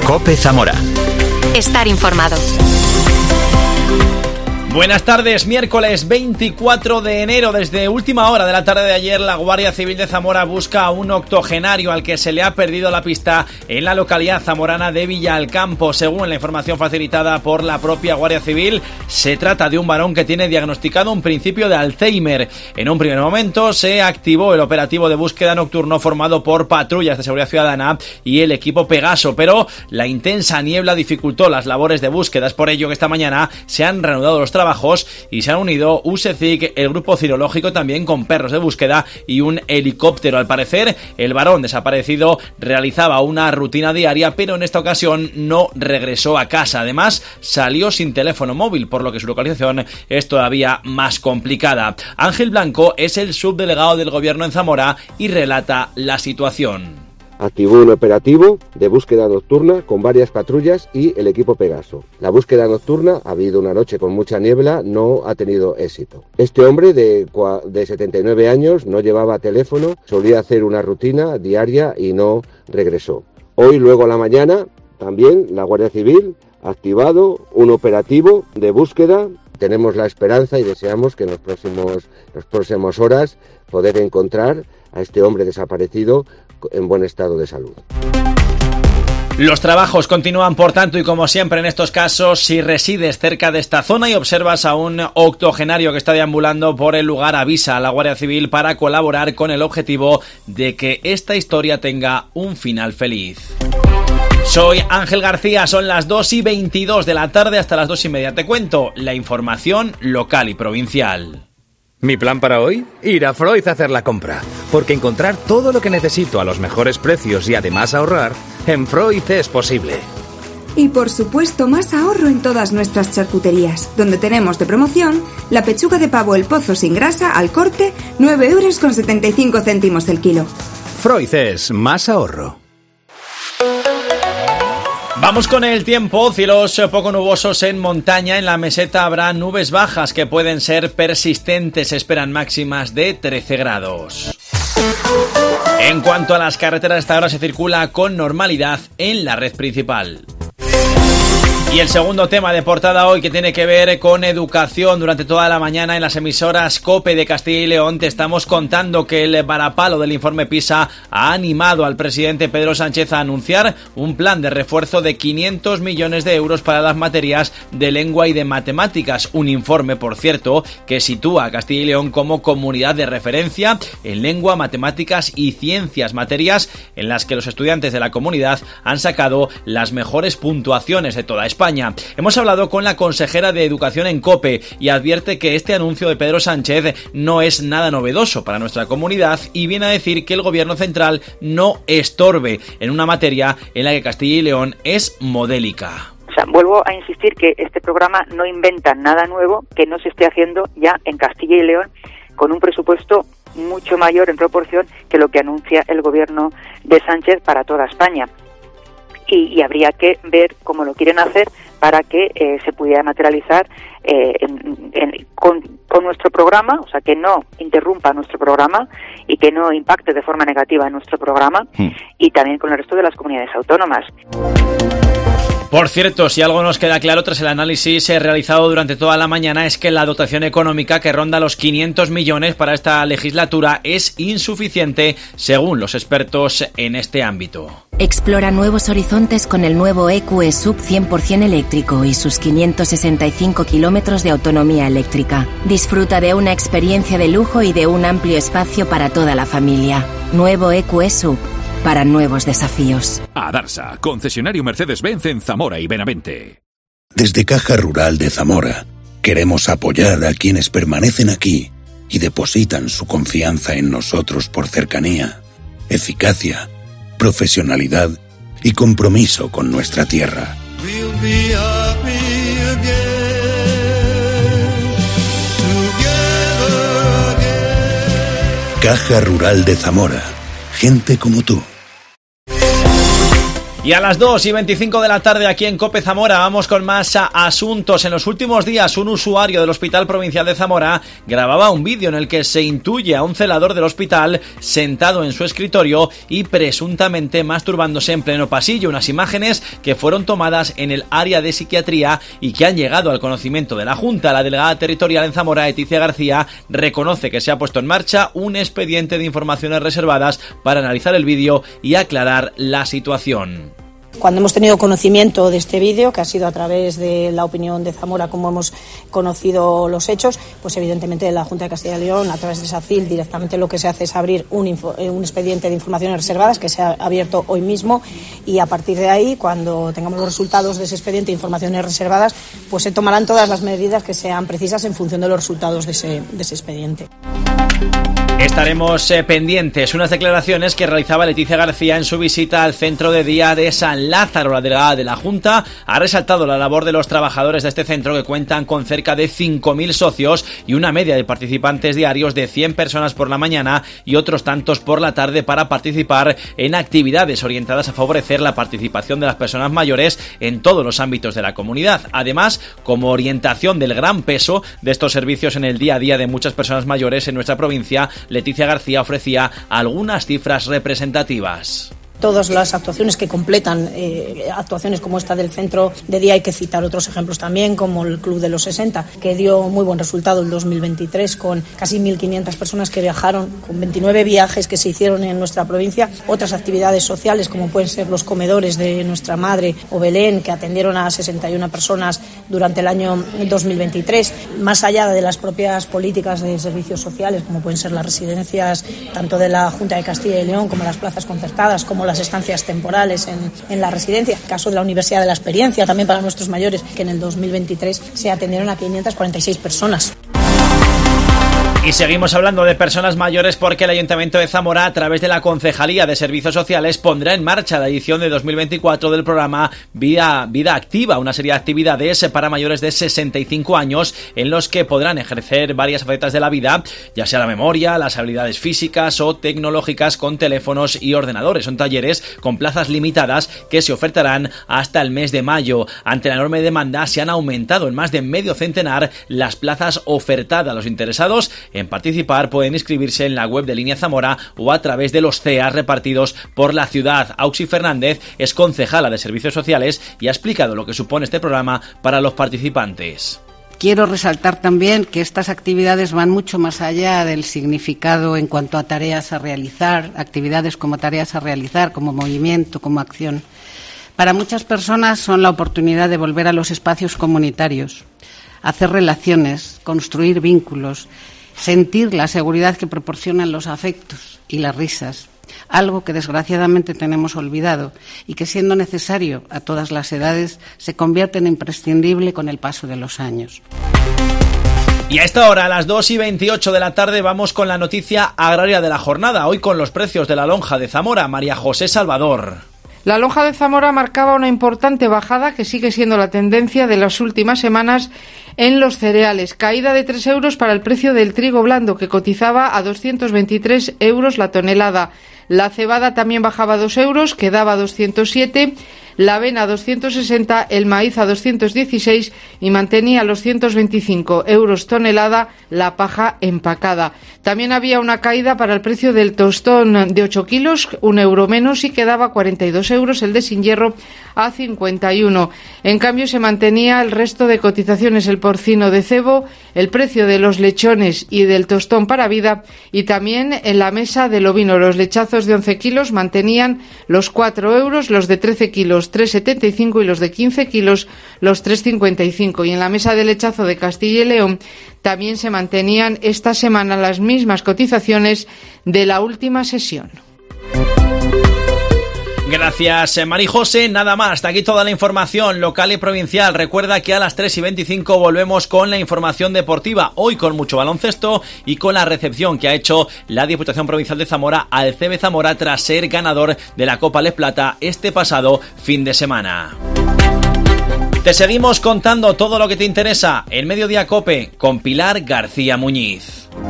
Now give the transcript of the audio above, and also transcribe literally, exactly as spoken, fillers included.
COPE Zamora. Estar informado. Buenas tardes, miércoles veinticuatro de enero. Desde última hora de la tarde de ayer, la Guardia Civil de Zamora busca a un octogenario al que se le ha perdido la pista en la localidad zamorana de Villalcampo. Según la información facilitada por la propia Guardia Civil, se trata de un varón que tiene diagnosticado un principio de Alzheimer. En un primer momento se activó el operativo de búsqueda nocturno formado por patrullas de seguridad ciudadana y el equipo Pegaso, pero la intensa niebla dificultó las labores de búsqueda. Es por ello que esta mañana se han reanudado los trabajos y se han unido U S E C I C, el grupo cirológico, también con perros de búsqueda y un helicóptero. Al parecer, el varón desaparecido realizaba una rutina diaria, pero en esta ocasión no regresó a casa. Además, salió sin teléfono móvil, por lo que su localización es todavía más complicada. Ángel Blanco es el subdelegado del gobierno en Zamora y relata la situación. Activó un operativo de búsqueda nocturna con varias patrullas y el equipo Pegaso. La búsqueda nocturna, ha habido una noche con mucha niebla, no ha tenido éxito. Este hombre de, de setenta y nueve años no llevaba teléfono, solía hacer una rutina diaria y no regresó. Hoy, luego a la mañana, también la Guardia Civil ha activado un operativo de búsqueda. Tenemos la esperanza y deseamos que en los próximos, las próximas horas poder encontrar a este hombre desaparecido en buen estado de salud. Los trabajos continúan, por tanto, y como siempre en estos casos, si resides cerca de esta zona y observas a un octogenario que está deambulando por el lugar, avisa a la Guardia Civil para colaborar con el objetivo de que esta historia tenga un final feliz. Soy Ángel García, son las dos y veintidós de la tarde, hasta las dos y media te cuento la información local y provincial. ¿Mi plan para hoy? Ir a Freud a hacer la compra, porque encontrar todo lo que necesito a los mejores precios y además ahorrar, en Freud es posible. Y por supuesto más ahorro en todas nuestras charcuterías, donde tenemos de promoción la pechuga de pavo El Pozo sin grasa al corte, nueve euros con setenta y cinco céntimos el kilo. Freud es más ahorro. Vamos con el tiempo. Cielos poco nubosos en montaña. En la meseta habrá nubes bajas que pueden ser persistentes. Se esperan máximas de trece grados. En cuanto a las carreteras, esta hora se circula con normalidad en la red principal. Y el segundo tema de portada hoy, que tiene que ver con educación. Durante toda la mañana en las emisoras COPE de Castilla y León te estamos contando que el varapalo del informe PISA ha animado al presidente Pedro Sánchez a anunciar un plan de refuerzo de quinientos millones de euros para las materias de lengua y de matemáticas. Un informe, por cierto, que sitúa a Castilla y León como comunidad de referencia en lengua, matemáticas y ciencias, materias en las que los estudiantes de la comunidad han sacado las mejores puntuaciones de toda España. España. Hemos hablado con la consejera de Educación en COPE y advierte que este anuncio de Pedro Sánchez no es nada novedoso para nuestra comunidad y viene a decir que el gobierno central no estorbe en una materia en la que Castilla y León es modélica. O sea, vuelvo a insistir que este programa no inventa nada nuevo que no se esté haciendo ya en Castilla y León con un presupuesto mucho mayor en proporción que lo que anuncia el gobierno de Sánchez para toda España. Y, y habría que ver cómo lo quieren hacer para que eh, se pudiera materializar eh, en, en, con, con nuestro programa, o sea, que no interrumpa nuestro programa y que no impacte de forma negativa en nuestro programa, hmm. y también con el resto de las comunidades autónomas. Por cierto, si algo nos queda claro tras el análisis realizado durante toda la mañana es que la dotación económica, que ronda los quinientos millones para esta legislatura, es insuficiente según los expertos en este ámbito. Explora nuevos horizontes con el nuevo E Q E Sub cien por ciento eléctrico y sus quinientos sesenta y cinco kilómetros de autonomía eléctrica. Disfruta de una experiencia de lujo y de un amplio espacio para toda la familia. Nuevo E Q E Sub. Para nuevos desafíos. Adarsa, concesionario Mercedes-Benz en Zamora y Benavente. Desde Caja Rural de Zamora, queremos apoyar a quienes permanecen aquí y depositan su confianza en nosotros por cercanía, eficacia, profesionalidad y compromiso con nuestra tierra. Caja Rural de Zamora. Gente como tú. Y a las dos y veinticinco de la tarde aquí en COPE Zamora vamos con más asuntos. En los últimos días un usuario del Hospital Provincial de Zamora grababa un vídeo en el que se intuye a un celador del hospital sentado en su escritorio y presuntamente masturbándose en pleno pasillo. Unas imágenes que fueron tomadas en el área de psiquiatría y que han llegado al conocimiento de la Junta. La delegada territorial en Zamora, Leticia García, reconoce que se ha puesto en marcha un expediente de informaciones reservadas para analizar el vídeo y aclarar la situación. Cuando hemos tenido conocimiento de este vídeo, que ha sido a través de la opinión de Zamora como hemos conocido los hechos, pues evidentemente la Junta de Castilla y León, a través de SACIL, directamente lo que se hace es abrir un, info, un expediente de informaciones reservadas que se ha abierto hoy mismo, y a partir de ahí, cuando tengamos los resultados de ese expediente de informaciones reservadas, pues se tomarán todas las medidas que sean precisas en función de los resultados de ese, de ese expediente. Estaremos eh, pendientes. Unas declaraciones que realizaba Leticia García en su visita al centro de día de San Lázaro. La delegada de la Junta ha resaltado la labor de los trabajadores de este centro, que cuentan con cerca de cinco mil socios y una media de participantes diarios de cien personas por la mañana y otros tantos por la tarde, para participar en actividades orientadas a favorecer la participación de las personas mayores en todos los ámbitos de la comunidad. Además, como orientación del gran peso de estos servicios en el día a día de muchas personas mayores en nuestra provincia, Leticia García ofrecía algunas cifras representativas. Todas las actuaciones que completan eh, actuaciones como esta del centro de día, hay que citar otros ejemplos también, como el Club de los sesenta, que dio muy buen resultado el dos mil veintitrés, con casi mil quinientas personas que viajaron, con veintinueve viajes que se hicieron en nuestra provincia. Otras actividades sociales, como pueden ser los comedores de Nuestra Madre o Belén, que atendieron a sesenta y una personas durante el año dos mil veintitrés. Más allá de las propias políticas de servicios sociales, como pueden ser las residencias tanto de la Junta de Castilla y León como las plazas concertadas, como las estancias temporales en, en la residencia. El caso de la Universidad de la Experiencia, también para nuestros mayores, que en el dos mil veintitrés se atendieron a quinientas cuarenta y seis personas. Y seguimos hablando de personas mayores, porque el Ayuntamiento de Zamora, a través de la Concejalía de Servicios Sociales, pondrá en marcha la edición de dos mil veinticuatro del programa Vida, Vida Activa, una serie de actividades para mayores de sesenta y cinco años en los que podrán ejercer varias facetas de la vida, ya sea la memoria, las habilidades físicas o tecnológicas con teléfonos y ordenadores. Son talleres con plazas limitadas que se ofertarán hasta el mes de mayo. Ante la enorme demanda, se han aumentado en más de medio centenar las plazas ofertadas. Los interesados en participar pueden inscribirse en la web de Línea Zamora o a través de los C E A repartidos por la ciudad. Auxi Fernández es concejala de Servicios Sociales y ha explicado lo que supone este programa para los participantes. Quiero resaltar también que estas actividades van mucho más allá del significado en cuanto a tareas a realizar, actividades como tareas a realizar, como movimiento, como acción. Para muchas personas son la oportunidad de volver a los espacios comunitarios, hacer relaciones, construir vínculos, sentir la seguridad que proporcionan los afectos y las risas, algo que desgraciadamente tenemos olvidado y que, siendo necesario a todas las edades, se convierte en imprescindible con el paso de los años. Y a esta hora, a las dos y veintiocho de la tarde, vamos con la noticia agraria de la jornada, hoy con los precios de la lonja de Zamora. María José Salvador. La lonja de Zamora marcaba una importante bajada, que sigue siendo la tendencia de las últimas semanas en los cereales. Caída de tres euros para el precio del trigo blando, que cotizaba a doscientos veintitrés euros la tonelada. La cebada también bajaba dos euros, quedaba a doscientos siete. La avena a doscientos sesenta, el maíz a doscientos dieciséis y mantenía los ciento veinticinco euros tonelada la paja empacada. También había una caída para el precio del tostón de ocho kilos, un euro menos, y quedaba a cuarenta y dos euros el de sin hierro a cincuenta y uno. En cambio, se mantenía el resto de cotizaciones: el porcino de cebo, el precio de los lechones y del tostón para vida, y también en la mesa del ovino. Los lechazos de once kilos mantenían los cuatro euros, los de trece kilos tres setenta y cinco y los de quince kilos los tres cincuenta y cinco. Y en la mesa de lechazo de Castilla y León también se mantenían esta semana las mismas cotizaciones de la última sesión. Gracias, María José. Nada más, hasta aquí toda la información local y provincial. Recuerda que a las tres y veinticinco volvemos con la información deportiva, hoy con mucho baloncesto y con la recepción que ha hecho la Diputación Provincial de Zamora al C B Zamora tras ser ganador de la Copa Les Plata este pasado fin de semana. Te seguimos contando todo lo que te interesa en Mediodía COPE con Pilar García Muñiz.